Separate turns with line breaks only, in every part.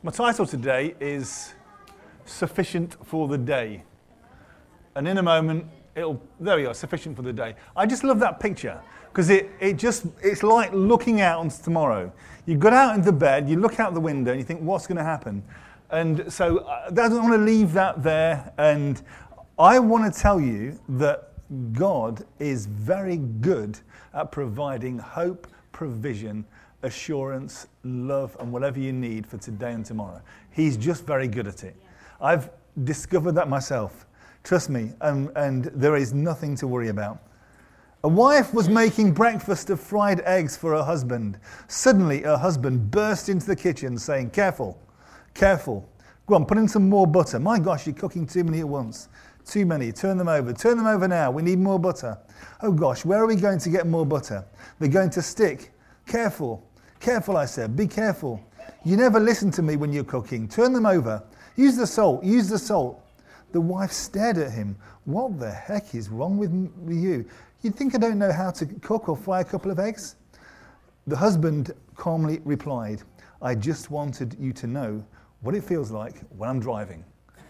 My title today is Sufficient for the Day. And in a moment, there we are, sufficient for the day. I just love that picture because it's like looking out on tomorrow. You got out into bed, you look out the window and you think, what's going to happen? And so I don't want to leave that there. And I want to tell you that God is very good at providing hope, provision, assurance, love, and whatever you need for today and tomorrow. He's just very good at it. I've discovered that myself. Trust me, and there is nothing to worry about. A wife was making breakfast of fried eggs for her husband. Suddenly, her husband burst into the kitchen saying, careful, careful. Go on, put in some more butter. My gosh, you're cooking too many at once. Too many. Turn them over now. We need more butter. Oh gosh, where are we going to get more butter? They're going to stick. Careful. Careful, I said. Be careful. You never listen to me when you're cooking. Turn them over. Use the salt. Use the salt. The wife stared at him. What the heck is wrong with you? You think I don't know how to cook or fry a couple of eggs? The husband calmly replied, I just wanted you to know what it feels like when I'm driving.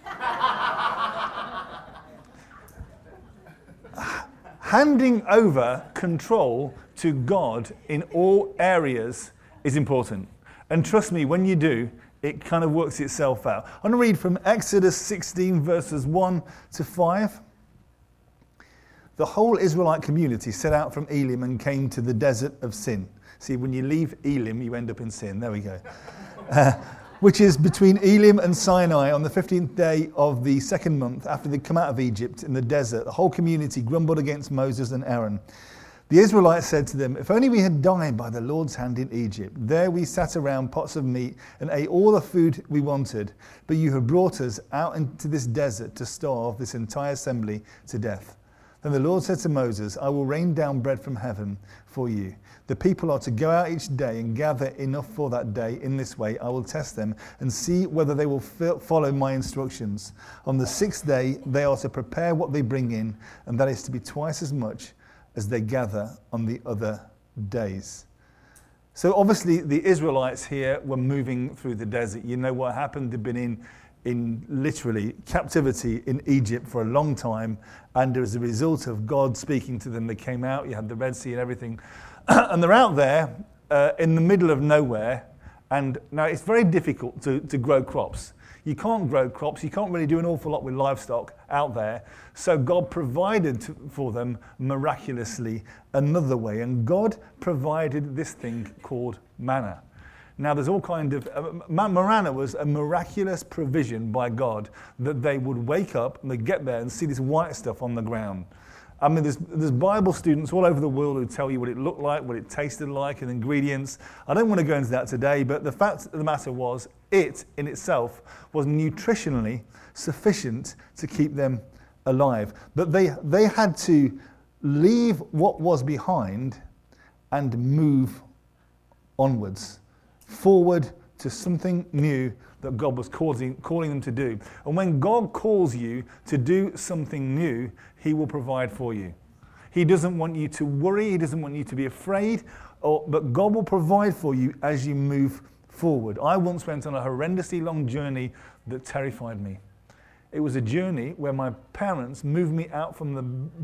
Handing over control to God in all areas is important. And trust me, when you do, it kind of works itself out. I'm going to read from Exodus 16, verses 1 to 5. The whole Israelite community set out from Elim and came to the desert of Sin. See, when you leave Elim, you end up in Sin. There we go. Which is between Elim and Sinai on the 15th day of the second month after they come out of Egypt in the desert. The whole community grumbled against Moses and Aaron. The Israelites said to them, if only we had died by the Lord's hand in Egypt. There we sat around pots of meat and ate all the food we wanted. But you have brought us out into this desert to starve this entire assembly to death. Then the Lord said to Moses, I will rain down bread from heaven for you. The people are to go out each day and gather enough for that day. In this way, I will test them and see whether they will follow my instructions. On the sixth day, they are to prepare what they bring in, and that is to be twice as much as they gather on the other days. So obviously the Israelites here were moving through the desert. You know what happened? They'd been in literally captivity in Egypt for a long time, and as a result of God speaking to them, they came out. You had the Red Sea and everything, and they're out there in the middle of nowhere. And now it's very difficult to grow crops. You can't grow crops. You can't really do an awful lot with livestock out there. So God provided for them miraculously another way. And God provided this thing called manna. Now there's all kind of, manna was a miraculous provision by God that they would wake up and they'd get there and see this white stuff on the ground. I mean, there's Bible students all over the world who tell you what it looked like, what it tasted like, and ingredients. I don't want to go into that today, but the fact of the matter was, it in itself was nutritionally sufficient to keep them alive. But they had to leave what was behind and move onwards, forward to something new that God was calling them to do. And when God calls you to do something new, He will provide for you. He doesn't want you to worry. He doesn't want you to be afraid. But God will provide for you as you move forward. I once went on a horrendously long journey that terrified me. It was a journey where my parents moved me out from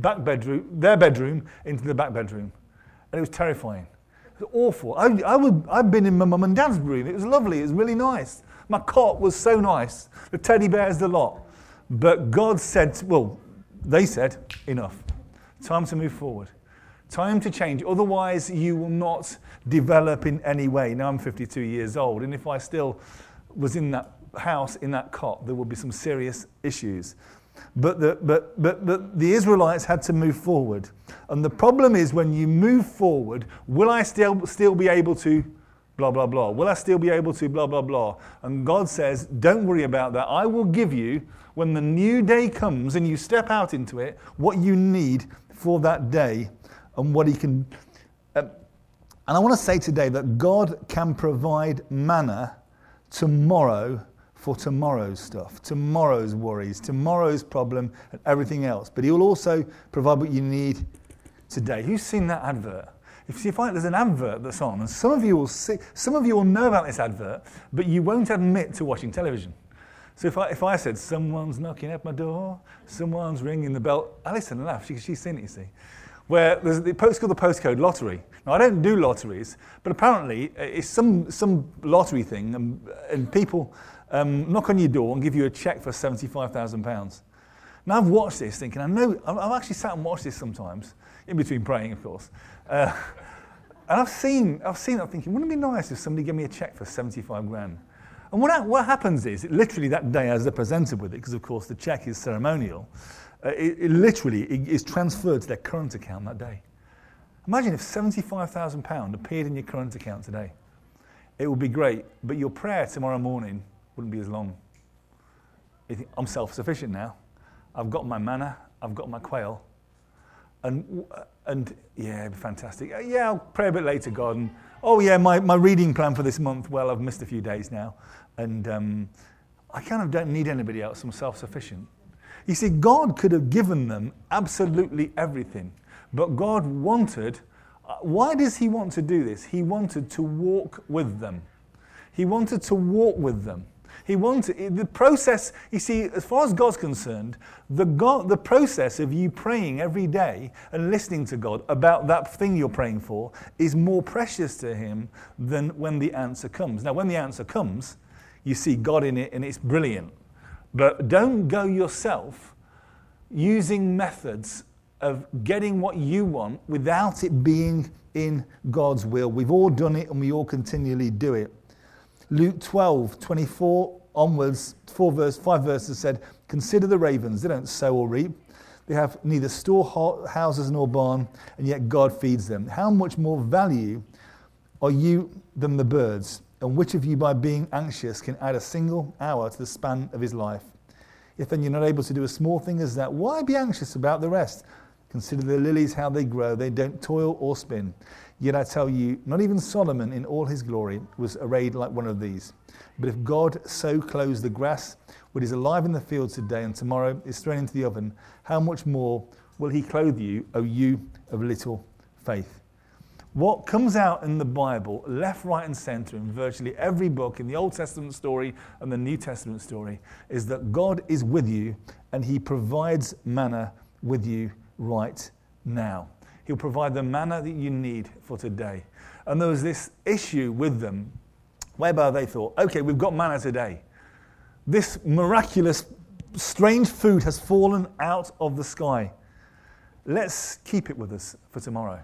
their bedroom, into the back bedroom. And it was terrifying. It was awful. I'd been in my mum and dad's room. It was lovely. It was really nice. My cot was so nice. The teddy bears, the lot. But God said, they said, enough. Time to move forward. Time to change. Otherwise, you will not develop in any way. Now I'm 52 years old, and if I still was in that house, in that cot, there would be some serious issues. But the Israelites had to move forward. And the problem is when you move forward, will I still be able to blah, blah, blah? Will I still be able to blah, blah, blah? And God says, don't worry about that. I will give you, when the new day comes and you step out into it, what you need for that day and what He can. And I want to say today that God can provide manna tomorrow for tomorrow's stuff, tomorrow's worries, tomorrow's problem, and everything else. But He will also provide what you need today. Who's seen that advert? There's an advert that's on, and some of you will know about this advert, but you won't admit to watching television. So if I said, someone's knocking at my door, someone's ringing the bell, Alison laughed, she's seen it, you see. Where there's it's called the postcode lottery. Now, I don't do lotteries, but apparently it's some lottery thing, and people knock on your door and give you a cheque for £75,000. Now, I've watched this thinking, I've actually sat and watched this sometimes, in between praying, of course. And I've seen it thinking, wouldn't it be nice if somebody gave me a cheque for 75 grand? And what happens is, literally that day as they're presented with it, because of course the cheque is ceremonial, it literally is transferred to their current account that day. Imagine if £75,000 appeared in your current account today. It would be great, but your prayer tomorrow morning wouldn't be as long. You think, I'm self-sufficient now. I've got my manna, I've got my quail, and yeah, it'd be fantastic. Yeah, I'll pray a bit later, God, and oh yeah, my reading plan for this month, well, I've missed a few days now, and I kind of don't need anybody else, I'm self-sufficient. You see, God could have given them absolutely everything, but God wanted, why does he want to do this? He wanted to walk with them. He wanted to walk with them. He wanted, the process, you see, as far as God's concerned, the process of you praying every day and listening to God about that thing you're praying for is more precious to him than when the answer comes. Now, when the answer comes, you see God in it and it's brilliant. But don't go yourself using methods of getting what you want without it being in God's will. We've all done it and we all continually do it. Luke 12:24 onwards, 5 verses said, consider the ravens, they don't sow or reap. They have neither storehouses nor barn, and yet God feeds them. How much more value are you than the birds? And which of you by being anxious can add a single hour to the span of his life? If then you're not able to do a small thing as that, why be anxious about the rest? Consider the lilies, how they grow. They don't toil or spin. Yet I tell you, not even Solomon in all his glory was arrayed like one of these. But if God so clothes the grass, which is alive in the field today and tomorrow is thrown into the oven, how much more will he clothe you, O you of little faith? What comes out in the Bible, left, right, and center, in virtually every book, in the Old Testament story and the New Testament story, is that God is with you and he provides manna with you right now. He'll provide the manna that you need for today. And there was this issue with them whereby they thought, okay, we've got manna today. This miraculous, strange food has fallen out of the sky. Let's keep it with us for tomorrow.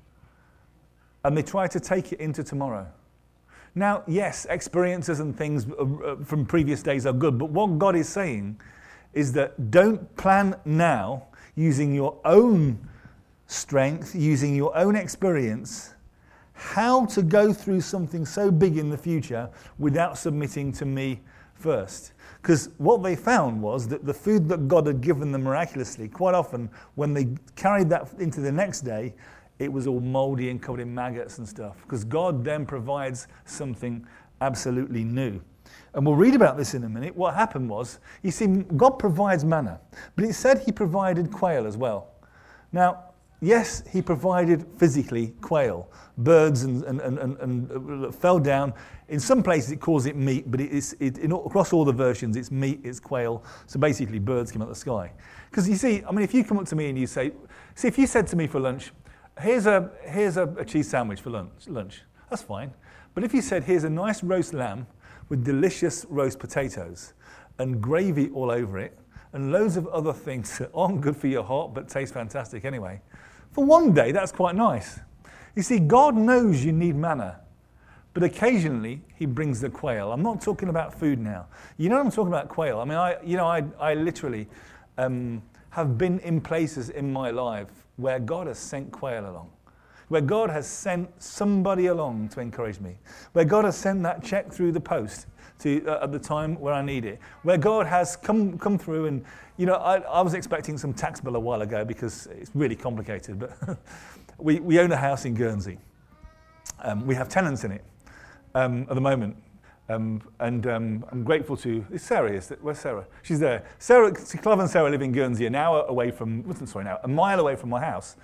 And they tried to take it into tomorrow. Now, yes, experiences and things from previous days are good, but what God is saying is that don't plan now using your own strength, using your own experience, how to go through something so big in the future without submitting to me first. Because what they found was that the food that God had given them miraculously, quite often when they carried that into the next day, it was all moldy and covered in maggots and stuff. Because God then provides something absolutely new. And we'll read about this in a minute. What happened was, you see, God provides manna, but it said he provided quail as well. Now, yes, he provided physically quail, birds and fell down. In some places it calls it meat, but across all the versions it's meat, it's quail. So basically birds come out of the sky. Because you see, I mean, if you come up to me and you say, if you said to me for lunch, here's a cheese sandwich for lunch, that's fine. But if you said, here's a nice roast lamb with delicious roast potatoes and gravy all over it and loads of other things that aren't good for your heart but taste fantastic anyway, for one day, that's quite nice. You see, God knows you need manna, but occasionally he brings the quail. I'm not talking about food now. You know what I'm talking about, quail. I mean, I literally have been in places in my life where God has sent quail along, where God has sent somebody along to encourage me, where God has sent that check through the post at the time where I need it, where God has come through and, you know, I was expecting some tax bill a while ago because it's really complicated, but we own a house in Guernsey. We have tenants in it at the moment. And I'm grateful to, Sarah, where's Sarah? She's there. Clive and Sarah live in Guernsey, a mile away from my house.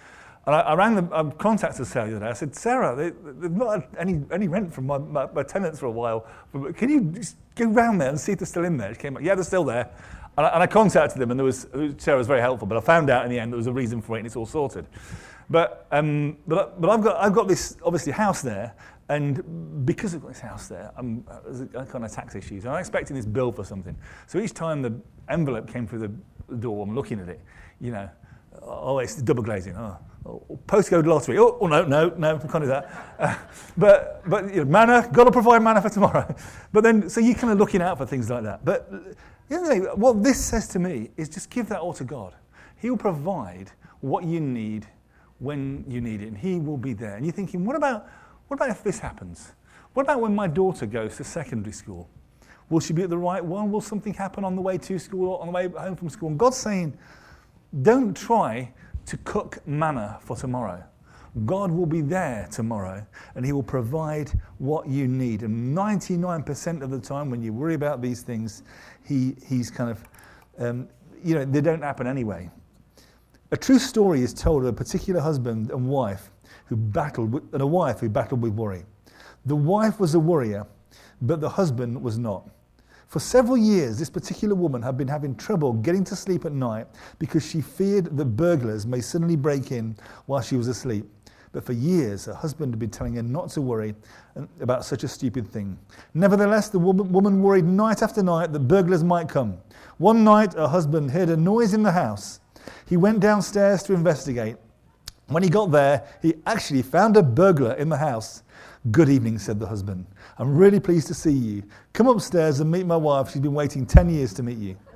And I contacted Sarah the other day. I said, Sarah, they've not had any rent from my tenants for a while. Can you just go round there and see if they're still in there? She came back, yeah, they're still there. And I contacted them, and Sarah was very helpful, but I found out in the end there was a reason for it, and it's all sorted. But I've got this, obviously, house there, and because I've got this house there, there's a kind of tax issues, and I'm expecting this bill for something. So each time the envelope came through the door, I'm looking at it, it's double glazing. Postcode lottery. No, I can't do that. But manna, got to provide manna for tomorrow. But then, so you're kind of looking out for things like that. But what this says to me is just give that all to God. He'll provide what you need when you need it, and He will be there. And you're thinking, what about if this happens? What about when my daughter goes to secondary school? Will she be at the right one? Will something happen on the way to school or on the way home from school? And God's saying, don't try to cook manna for tomorrow. God will be there tomorrow, and He will provide what you need. And 99% of the time when you worry about these things, He's kind of, they don't happen anyway. A true story is told of a particular husband and wife who battled with worry. The wife was a worrier, but the husband was not. For several years, this particular woman had been having trouble getting to sleep at night because she feared that burglars may suddenly break in while she was asleep. But for years, her husband had been telling her not to worry about such a stupid thing. Nevertheless, the woman worried night after night that burglars might come. One night, her husband heard a noise in the house. He went downstairs to investigate. When he got there, he actually found a burglar in the house. Good evening, said the husband. I'm really pleased to see you. Come upstairs and meet my wife. She's been waiting 10 years to meet you.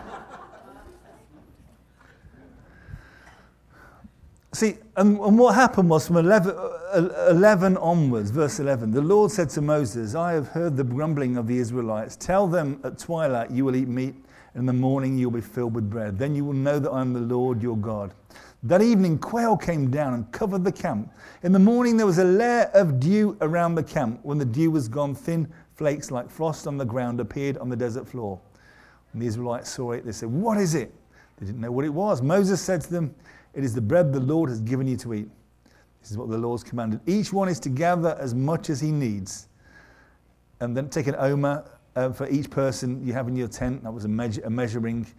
See, and what happened was from 11 onwards, verse 11, the Lord said to Moses, I have heard the grumbling of the Israelites. Tell them at twilight you will eat meat, and in the morning you will be filled with bread. Then you will know that I am the Lord your God. That evening, quail came down and covered the camp. In the morning, there was a layer of dew around the camp. When the dew was gone, thin flakes like frost on the ground appeared on the desert floor. When the Israelites saw it, they said, what is it? They didn't know what it was. Moses said to them, it is the bread the Lord has given you to eat. This is what the Lord's commanded. Each one is to gather as much as he needs. And then take an omer for each person you have in your tent. That was a measurement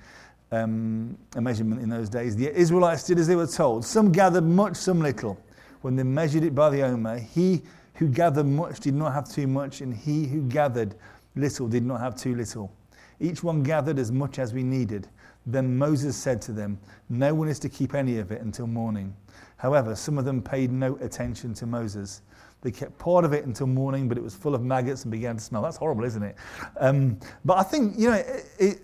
in those days. The Israelites did as they were told. Some gathered much, some little. When they measured it by the omer, he who gathered much did not have too much, and he who gathered little did not have too little. Each one gathered as much as we needed. Then Moses said to them, no one is to keep any of it until morning. However, some of them paid no attention to Moses. They kept part of it until morning, but it was full of maggots and began to smell. That's horrible, isn't it? But I think, it's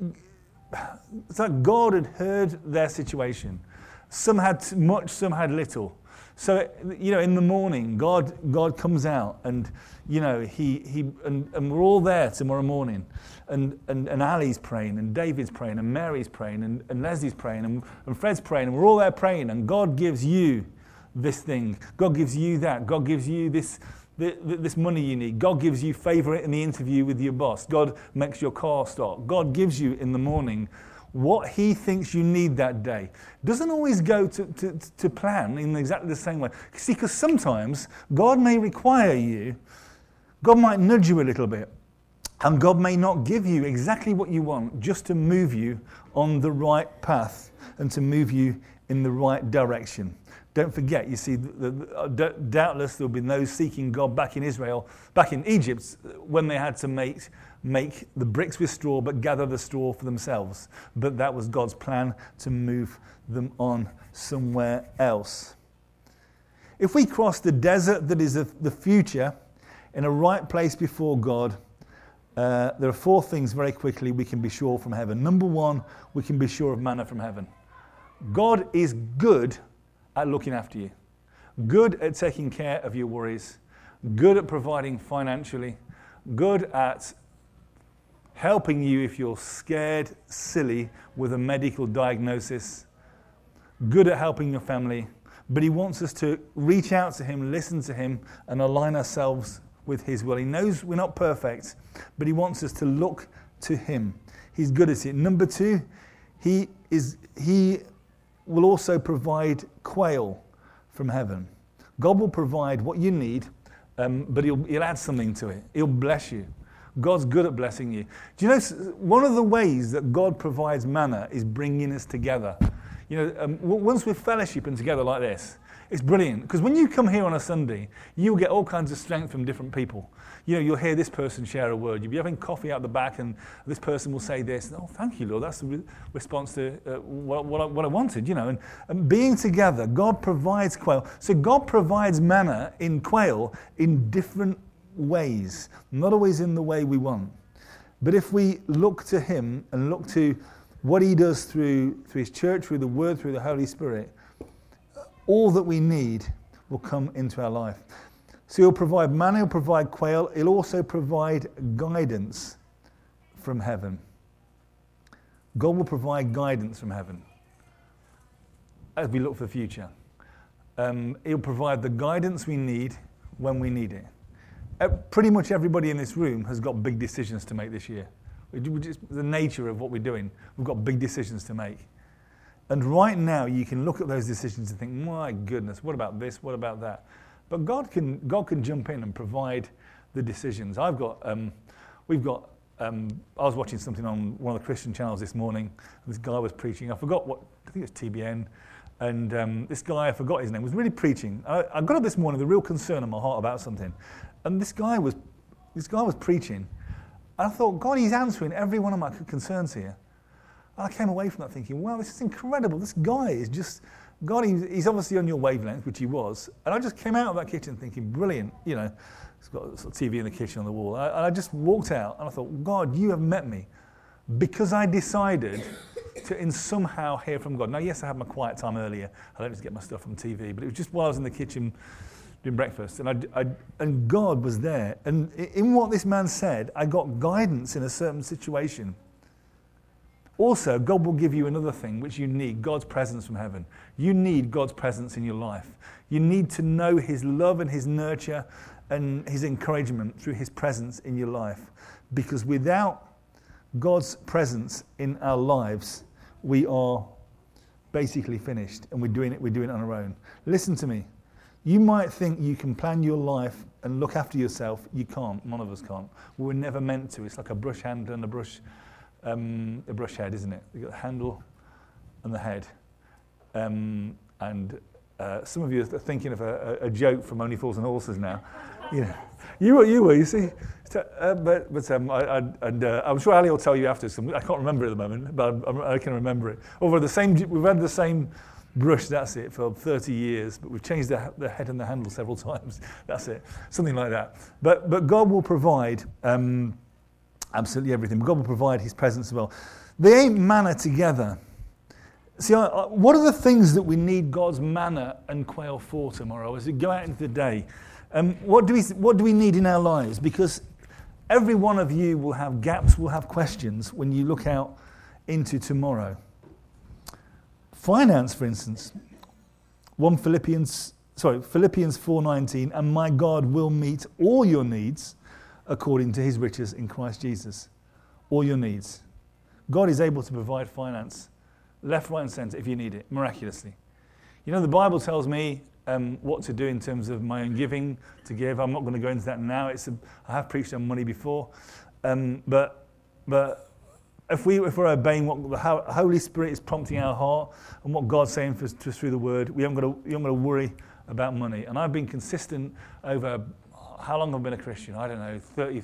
like God had heard their situation. Some had much, some had little. So, in the morning, God comes out and, and we're all there tomorrow morning. And Ali's praying, and David's praying, and Mary's praying, and Leslie's praying, and Fred's praying, and we're all there praying, and God gives you this thing. God gives you that. God gives you this money you need. God gives you favor in the interview with your boss. God makes your car start. God gives you in the morning what He thinks you need that day. Doesn't always go to plan in exactly the same way. See, because sometimes God may require you, God might nudge you a little bit, and God may not give you exactly what you want, just to move you on the right path and to move you in the right direction. Don't forget, you see, doubtless there will be those seeking God back in Israel, back in Egypt, when they had to make the bricks with straw, but gather the straw for themselves. But that was God's plan to move them on somewhere else. If we cross the desert that is the future in a right place before God, there are 4 things very quickly we can be sure from heaven. Number 1, we can be sure of manna from heaven. God is good at looking after you, good at taking care of your worries, good at providing financially, good at helping you if you're scared, silly with a medical diagnosis, good at helping your family, but He wants us to reach out to Him, listen to Him, and align ourselves with His will. He knows we're not perfect, but He wants us to look to Him. He's good at it. Number 2, He will also provide quail from heaven. God will provide what you need, but he'll add something to it. He'll bless you. God's good at blessing you. Do you know, one of the ways that God provides manna is bringing us together. You know, once we're fellowshipping together like this, it's brilliant. Because when you come here on a Sunday, you'll get all kinds of strength from different people. You know, you'll hear this person share a word. You'll be having coffee out the back, and this person will say this. Oh, thank you, Lord. That's the response to what I wanted, you know. And being together, God provides quail. So God provides manna in quail in different ways, not always in the way we want. But if we look to him and look to what he does through his church, through the word, through the Holy Spirit, all that we need will come into our life. So he'll provide manna, he'll provide quail, he'll also provide guidance from heaven. God will provide guidance from heaven as we look for the future. He'll provide the guidance we need when we need it. Pretty much everybody in this room has got big decisions to make this year. The nature of what we're doing, we've got big decisions to make. And right now, you can look at those decisions and think, my goodness, what about this? What about that? But God can jump in and provide the decisions. I was watching something on one of the Christian channels this morning. This guy was preaching. I think it was TBN. And this guy, I forgot his name, was really preaching. I got up this morning with a real concern in my heart about something. And this guy was preaching. And I thought, God, he's answering every one of my concerns here. I came away from that thinking, wow, this is incredible. This guy is just, God, he's obviously on your wavelength, which he was. And I just came out of that kitchen thinking, brilliant, you know, he's got a sort of TV in the kitchen on the wall. And I just walked out and I thought, God, you have met me because I decided to somehow hear from God. Now, yes, I had my quiet time earlier. I don't just get my stuff from TV, but it was just while I was in the kitchen doing breakfast. And God was there. And in what this man said, I got guidance in a certain situation. Also, God will give you another thing which you need, God's presence from heaven. You need God's presence in your life. You need to know his love and his nurture and his encouragement through his presence in your life. Because without God's presence in our lives, we are basically finished and we're doing it on our own. Listen to me. You might think you can plan your life and look after yourself. You can't. None of us can't. We were never meant to. It's like a brush handle and a brush head, isn't it? You've got the handle and the head. And some of you are thinking of a joke from Only Fools and Horses now. You know, you were, you see. I'm sure Ali will tell you after. I can't remember it at the moment, but I can remember it. We've had the same brush, that's it, for 30 years, but we've changed the head and the handle several times. That's it. Something like that. But God will provide absolutely everything. God will provide his presence as well. They ain't manna together. See, what are the things that we need God's manna and quail for tomorrow as we go out into the day? What do we need in our lives? Because every one of you will have gaps, will have questions when you look out into tomorrow. Finance, for instance. Philippians 4:19, and my God will meet all your needs according to his riches in Christ Jesus. All your needs. God is able to provide finance left, right and centre if you need it, miraculously. You know, the Bible tells me what to do in terms of my own giving, to give. I'm not going to go into that now. I have preached on money before. But if we're obeying what the Holy Spirit is prompting our heart and what God's saying to us through the Word, we haven't got to worry about money. And I've been consistent over how long I've been a Christian. I don't know,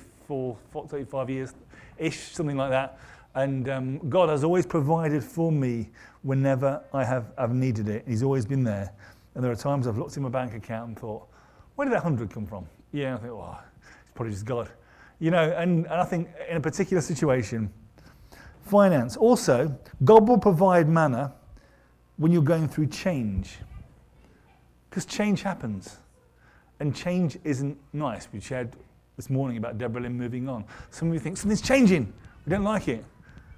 35 years-ish, something like that. And God has always provided for me whenever I've needed it. He's always been there. And there are times I've looked in my bank account and thought, where did that 100 come from? Yeah, I think, oh, it's probably just God. You know, and I think in a particular situation, finance. Also, God will provide manna when you're going through change. Because change happens. And change isn't nice. We shared this morning about Deborah Lynn moving on. Some of you think, something's changing. We don't like it.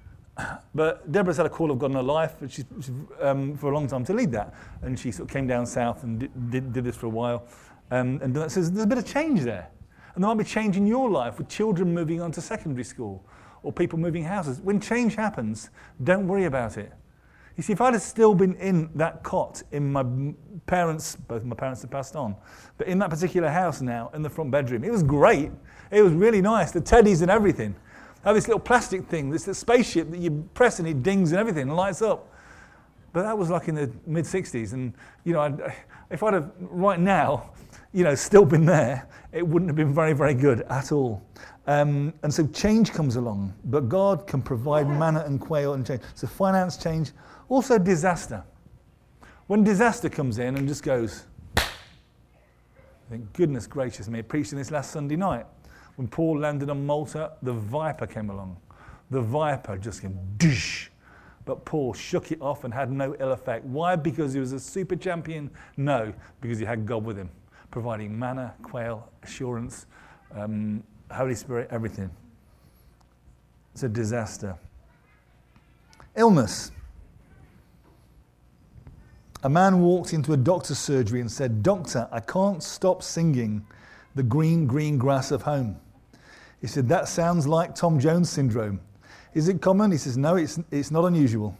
But Deborah's had a call of God in her life she's for a long time to lead that. And she sort of came down south and did this for a while. And so there's a bit of change there. And there might be change in your life with children moving on to secondary school or people moving houses. When change happens, don't worry about it. You see, if I'd have still been in that cot in my parents, both my parents have passed on, but in that particular house now, in the front bedroom, it was great. It was really nice, the teddies and everything. I have this little plastic thing, this spaceship that you press and it dings and everything and lights up. But that was like in the mid-60s, and if I'd have right now, still been there, it wouldn't have been very, very good at all. And so change comes along, but God can provide manna and quail and change. So finance change, also disaster. When disaster comes in and just goes, I think, goodness gracious me, I preached in this last Sunday night. When Paul landed on Malta, the viper came along. The viper just came, dish. But Paul shook it off and had no ill effect. Why? Because he was a super champion? No, because he had God with him, providing manna, quail, assurance, Holy Spirit, everything. It's a disaster. Illness. A man walked into a doctor's surgery and said, "Doctor, I can't stop singing the green, green grass of home." He said, "That sounds like Tom Jones syndrome. Is it common?" He says, "No, it's not unusual."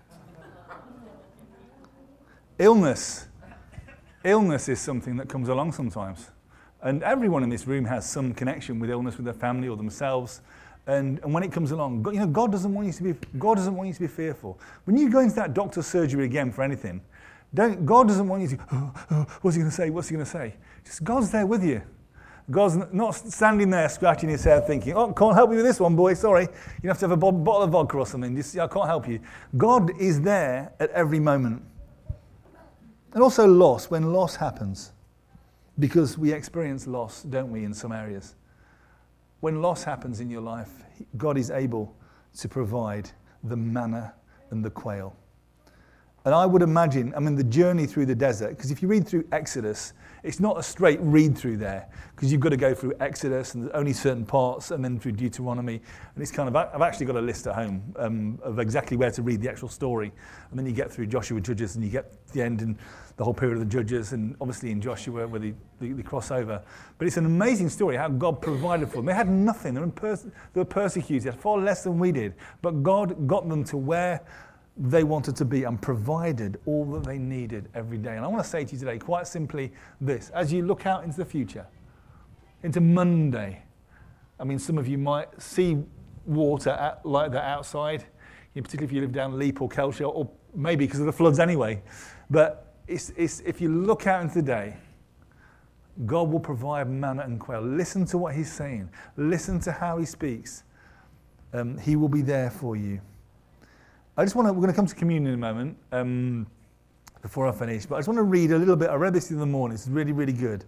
Illness. Illness is something that comes along sometimes. And everyone in this room has some connection with illness, with their family or themselves. And when it comes along, God doesn't want you to be fearful. When you go into that doctor's surgery again for anything, God doesn't want you to, what's he going to say? What's he going to say? Just God's there with you. God's not standing there scratching his head thinking, "Oh, can't help you with this one, boy, sorry. You have to have a bottle of vodka or something. I can't help you." God is there at every moment. And also loss, when loss happens. Because we experience loss, don't we, in some areas. When loss happens in your life, God is able to provide the manna and the quail. And I would imagine, the journey through the desert, because if you read through Exodus, it's not a straight read through there, because you've got to go through Exodus and only certain parts, and then through Deuteronomy. And it's kind of, I've actually got a list at home of exactly where to read the actual story. And then you get through Joshua, Judges, and you get to the end and the whole period of the Judges, and obviously in Joshua where the crossover. But it's an amazing story how God provided for them. They had nothing. They were persecuted, far less than we did. But God got them to where they wanted to be and provided all that they needed every day. And I want to say to you today, quite simply this. As you look out into the future, into Monday, some of you might see water like that outside, particularly if you live down Leap or Kelshire, or maybe because of the floods anyway. But if you look out into the day, God will provide manna and quail. Listen to what he's saying. Listen to how he speaks. He will be there for you. We're going to come to communion in a moment before I finish, but I just want to read a little bit. I read this in the morning. It's really, really good.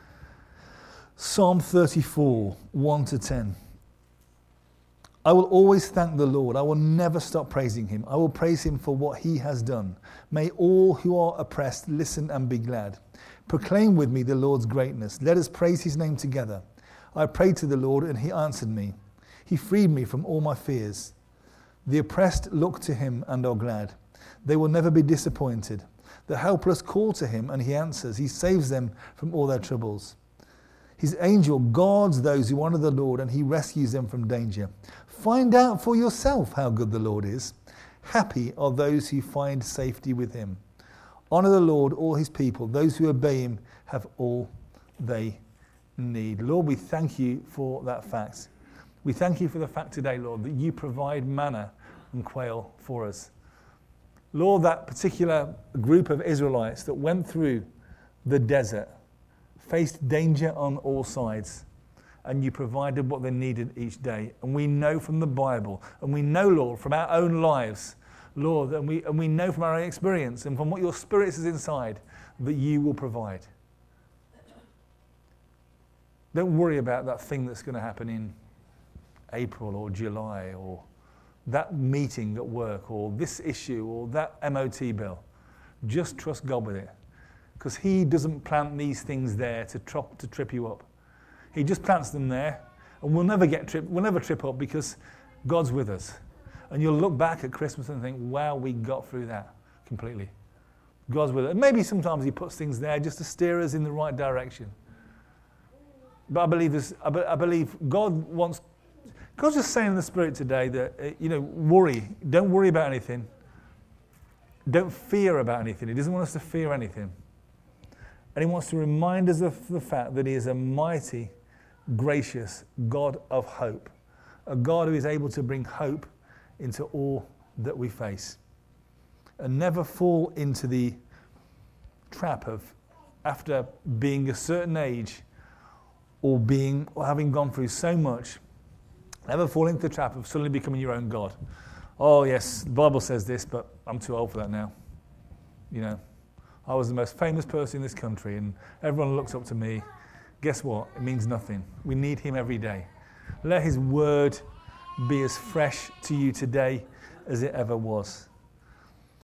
Psalm 34, 1-10. "I will always thank the Lord. I will never stop praising him. I will praise him for what he has done. May all who are oppressed listen and be glad. Proclaim with me the Lord's greatness. Let us praise his name together. I prayed to the Lord and he answered me. He freed me from all my fears. The oppressed look to him and are glad. They will never be disappointed. The helpless call to him and he answers. He saves them from all their troubles. His angel guards those who honor the Lord and he rescues them from danger. Find out for yourself how good the Lord is. Happy are those who find safety with him. Honor the Lord, all his people. Those who obey him have all they need." Lord, we thank you for that fact. We thank you for the fact today, Lord, that you provide manna and quail for us. Lord, that particular group of Israelites that went through the desert faced danger on all sides, and you provided what they needed each day. And we know from the Bible, and we know, Lord, from our own lives, Lord, and we know from our own experience and from what your Spirit is inside, that you will provide. Don't worry about that thing that's going to happen in April or July, or that meeting at work, or this issue, or that MOT bill. Just trust God with it, because he doesn't plant these things there to trip you up. He just plants them there, and we'll never trip up, because God's with us. And you'll look back at Christmas and think, wow, we got through that completely. God's with us. And maybe sometimes he puts things there just to steer us in the right direction. But I believe God's just saying in the Spirit today that, don't worry about anything. don't fear about anything. He doesn't want us to fear anything. And he wants to remind us of the fact that he is a mighty, gracious God of hope. A God who is able to bring hope into all that we face. And never fall into the trap of, after being a certain age or having gone through so much, never fall into the trap of suddenly becoming your own God. Oh yes, the Bible says this, but I'm too old for that now. You know, I was the most famous person in this country and everyone looks up to me. Guess what? It means nothing. We need him every day. Let his word be as fresh to you today as it ever was.